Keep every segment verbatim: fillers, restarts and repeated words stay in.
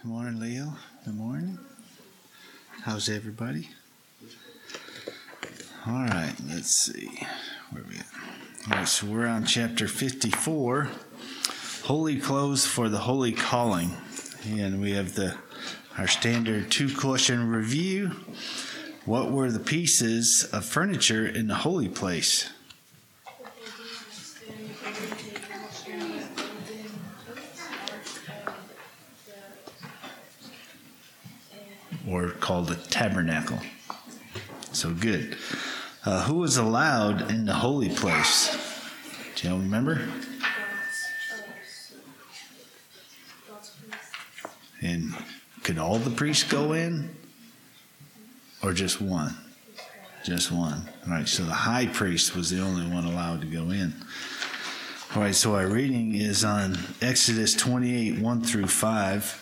Good morning, Leo. Good morning. How's everybody? All right, let's see. Where are we at? All right, so we're on chapter fifty-four, Holy Clothes for the Holy Calling. And we have the our standard two-question review. What were the pieces of furniture in the holy place? Or called the tabernacle. So good. Uh, who was allowed in the holy place? Do you remember? And could all the priests go in? Or just one? Just one. All right, so the high priest was the only one allowed to go in. All right, so our reading is on Exodus twenty-eight, one through five.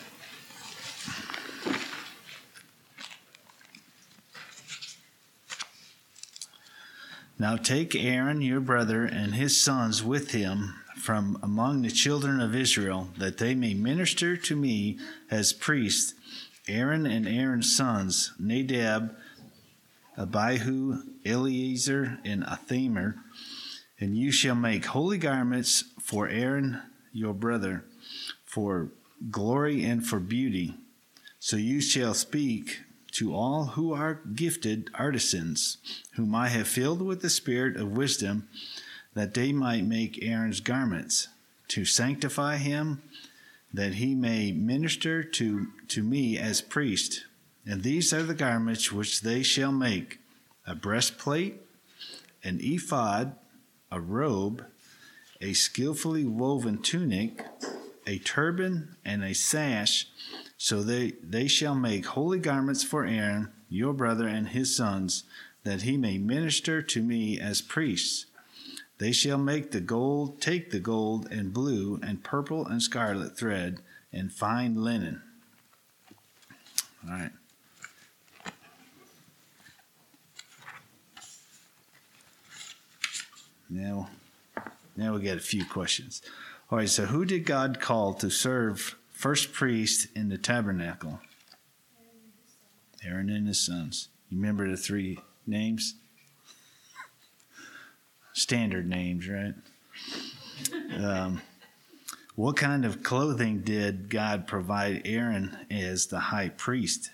Now take Aaron your brother and his sons with him from among the children of Israel, that they may minister to me as priests, Aaron and Aaron's sons, Nadab, Abihu, Eleazar, and Ithamar. And you shall make holy garments for Aaron your brother, for glory and for beauty. So you shall speak to all who are gifted artisans, whom I have filled with the spirit of wisdom, that they might make Aaron's garments, to sanctify him, that he may minister to, to me as priest. And these are the garments which they shall make: a breastplate, an ephod, a robe, a skillfully woven tunic, a turban, and a sash. So they, they shall make holy garments for Aaron, your brother, and his sons, that he may minister to me as priests. They shall make the gold, take the gold and blue and purple and scarlet thread and fine linen. All right. Now, now we got a few questions. All right, so who did God call to serve first priest in the tabernacle? Aaron and his sons. You remember the three names? Standard names, right? Um, what kind of clothing did God provide Aaron as the high priest?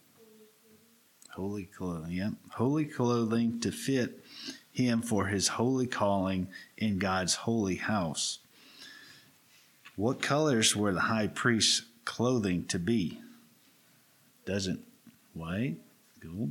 Holy clothing, yep. Holy clothing to fit him for his holy calling in God's holy house. What colors were the high priest's clothing to be? Doesn't white, gold.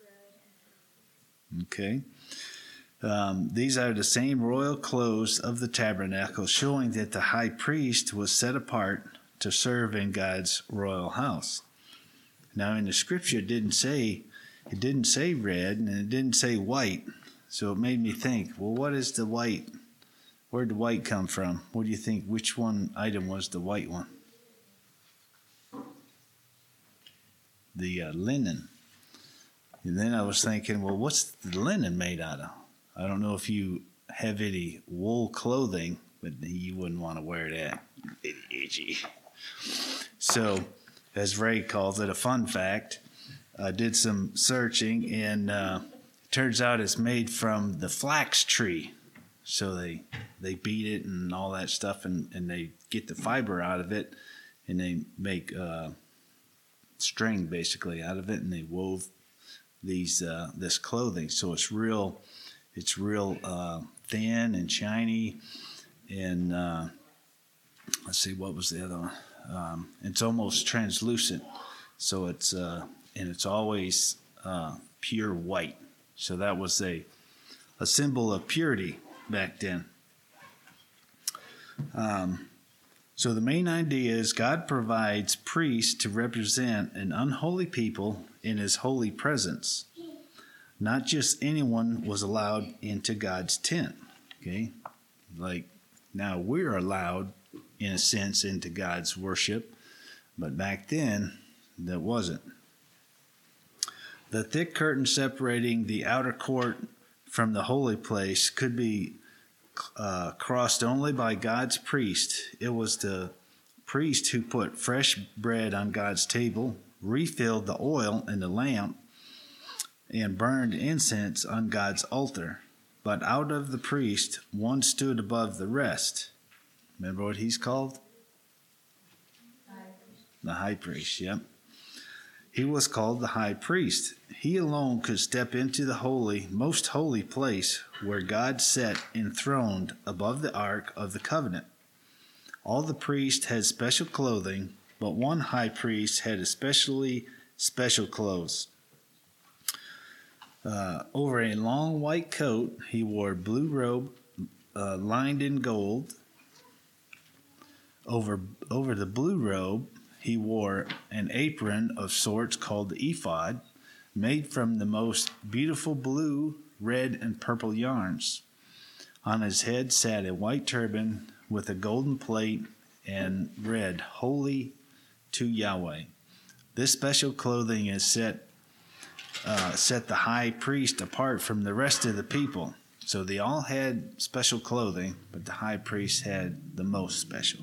Okay. Um, these are the same royal clothes of the tabernacle, showing that the high priest was set apart to serve in God's royal house. Now, in the scripture, it didn't say it didn't say red and it didn't say white, so it made me think. Well, what is the white? Where'd the white come from? What do you think? Which one item was the white one? The uh, linen. And then I was thinking, well, what's the linen made out of? I don't know if you have any wool clothing, but you wouldn't want to wear that. It's itchy. So, as Ray calls it, a fun fact, I did some searching, and uh, it turns out it's made from the flax tree. So they they beat it and all that stuff, and, and they get the fiber out of it, and they make uh, string basically out of it, and they wove these uh, this clothing. So it's real, it's real uh, thin and shiny, and uh, let's see, what was the other one? Um, it's almost translucent. So it's uh, and it's always uh, pure white. So that was a a symbol of purity back then. Um, so the main idea is God provides priests to represent an unholy people in his holy presence. Not just anyone was allowed into God's tent. Okay? Like now we're allowed, in a sense, into God's worship, but back then that wasn't. The thick curtain separating the outer court from the holy place could be uh, crossed only by God's priest. It was the priest who put fresh bread on God's table, refilled the oil in the lamp, and burned incense on God's altar. But out of the priest, one stood above the rest. Remember what he's called? High priest. The high priest, yep. He was called the high priest. He alone could step into the holy, most holy place where God sat enthroned above the ark of the covenant. All the priests had special clothing, but one high priest had especially special clothes. Uh, over a long white coat, he wore a blue robe uh, lined in gold. Over, over the blue robe, he wore an apron of sorts called the ephod, made from the most beautiful blue, red, and purple yarns. On his head sat a white turban with a golden plate and read, "Holy to Yahweh." This special clothing is set uh, set the high priest apart from the rest of the people. So they all had special clothing, but the high priest had the most special.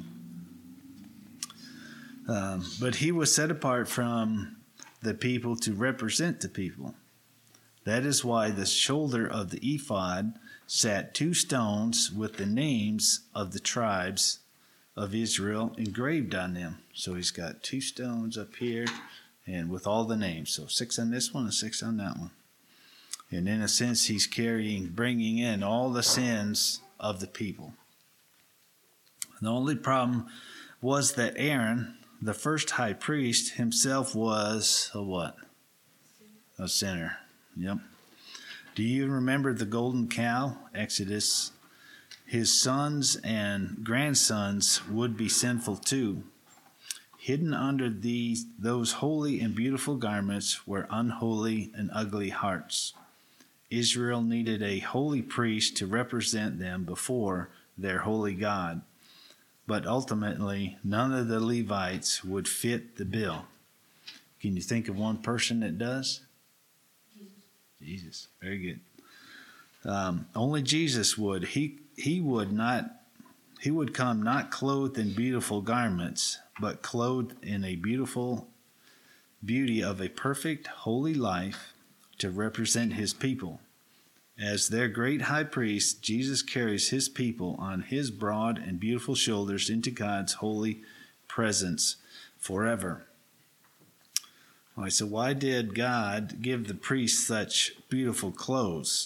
Um, but he was set apart from the people to represent the people. That is why the shoulder of the ephod sat two stones with the names of the tribes of Israel engraved on them. So he's got two stones up here and with all the names. So six on this one and six on that one. And in a sense, he's carrying, bringing in all the sins of the people. The only problem was that Aaron, the first high priest, himself was a what? A sinner. Yep. Do you remember the golden cow? Exodus. His sons and grandsons would be sinful too. Hidden under these those holy and beautiful garments were unholy and ugly hearts. Israel needed a holy priest to represent them before their holy God. But ultimately, none of the Levites would fit the bill. Can you think of one person that does? Jesus. Jesus. Very good. Um, only Jesus would. He he would not. He would come not clothed in beautiful garments, but clothed in a beautiful beauty of a perfect, holy life to represent his people. As their great high priest, Jesus carries his people on his broad and beautiful shoulders into God's holy presence forever. All right, so why did God give the priest such beautiful clothes?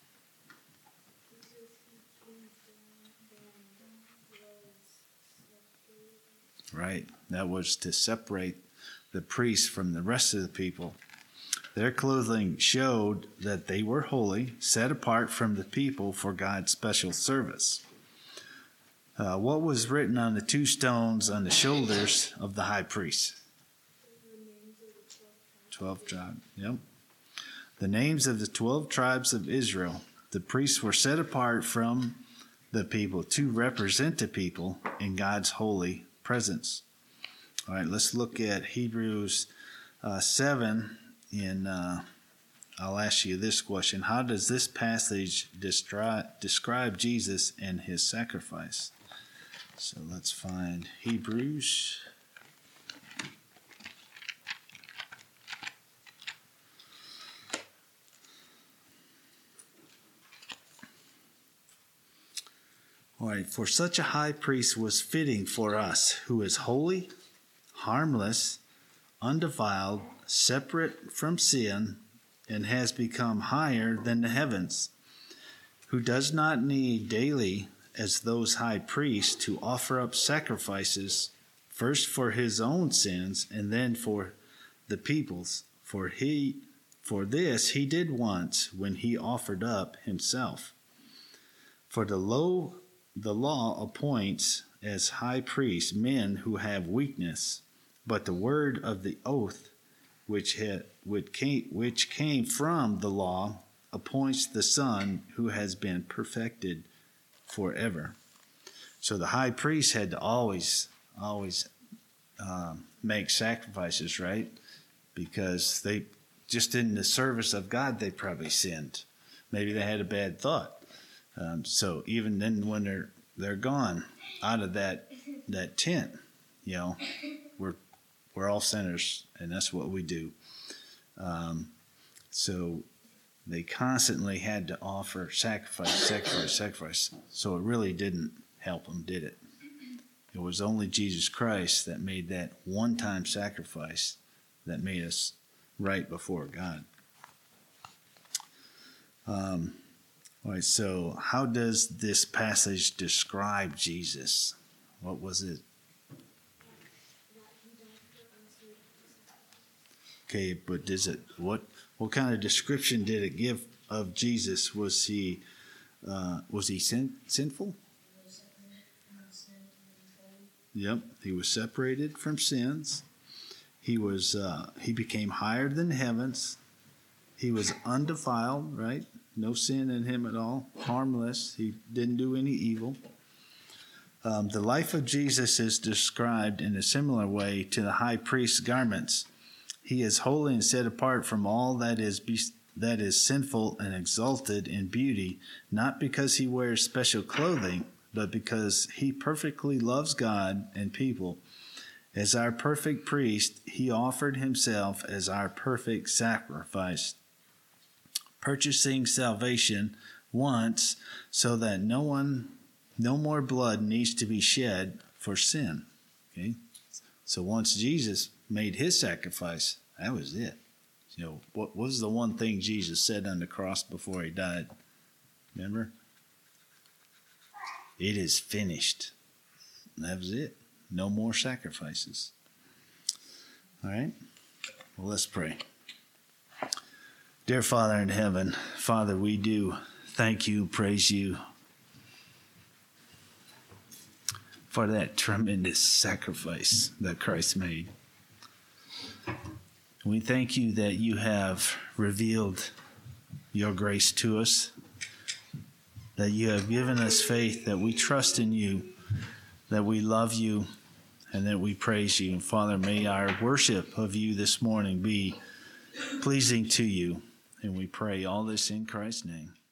Right, that was to separate the priests from the rest of the people. Their clothing showed that they were holy, set apart from the people for God's special service. Uh, what was written on the two stones on the shoulders of the high priest? Twelve tribes, yep. The names of the twelve tribes of Israel. The priests were set apart from the people to represent the people in God's holy presence. All right, let's look at Hebrews uh, seven. In, uh, I'll ask you this question. How does this passage destri- describe Jesus and his sacrifice? So let's find Hebrews. All right, for such a high priest was fitting for us, who is holy, harmless, undefiled, separate from sin, and has become higher than the heavens, who does not need daily, as those high priests, to offer up sacrifices, first for his own sins and then for the people's. For he, for this he did once when he offered up himself. For the law, the law appoints as high priests men who have weakness, but the word of the oath, which had which came, which came from the law, appoints the Son who has been perfected forever. So the high priest had to always, always um, make sacrifices, right? Because they just in the service of God, they probably sinned. Maybe they had a bad thought. Um, so even then, when they're they're gone out of that that tent, You know, we're we're all sinners, and that's what we do. Um, so they constantly had to offer sacrifice, sacrifice, sacrifice. So it really didn't help them, did it? It was only Jesus Christ that made that one-time sacrifice that made us right before God. Um, all right, so how does this passage describe Jesus? What was it? Okay, but does it what what kind of description did it give of Jesus? Was he uh, was he sin, sinful? Yep, he was separated from sins. He was uh, he became higher than the heavens. He was undefiled, right? No sin in him at all, harmless. He didn't do any evil. Um, the life of Jesus is described in a similar way to the high priest's garments. He is holy and set apart from all that is be- that is sinful and exalted in beauty, not because he wears special clothing, but because he perfectly loves God and people. As our perfect priest, he offered himself as our perfect sacrifice, purchasing salvation once so that no one, no more blood needs to be shed for sin. Okay? So once Jesus made his sacrifice, that was it. You know, what was the one thing Jesus said on the cross before he died? Remember? It is finished. And that was it. No more sacrifices. All right? Well, let's pray. Dear Father in heaven, Father, we do thank you, praise you for that tremendous sacrifice that Christ made. We thank you that you have revealed your grace to us, that you have given us faith, that we trust in you, that we love you, and that we praise you. And Father, may our worship of you this morning be pleasing to you. And we pray all this in Christ's name.